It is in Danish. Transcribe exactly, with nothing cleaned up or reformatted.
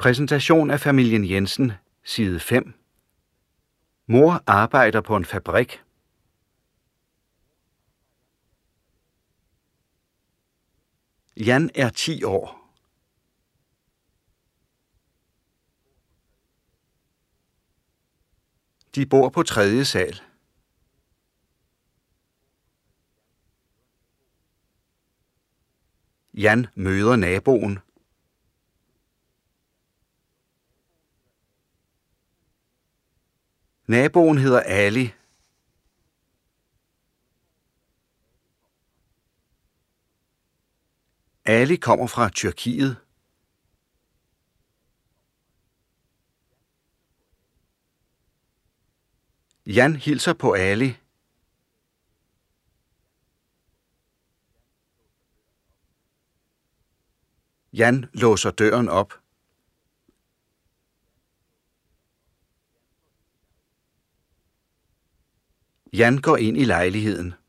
Præsentation af familien Jensen, side fem. Mor arbejder på en fabrik. Jan er ti år. De bor på tredje sal. Jan møder naboen. Naboen hedder Ali. Ali kommer fra Tyrkiet. Jan hilser på Ali. Jan låser døren op. Jan går ind i lejligheden.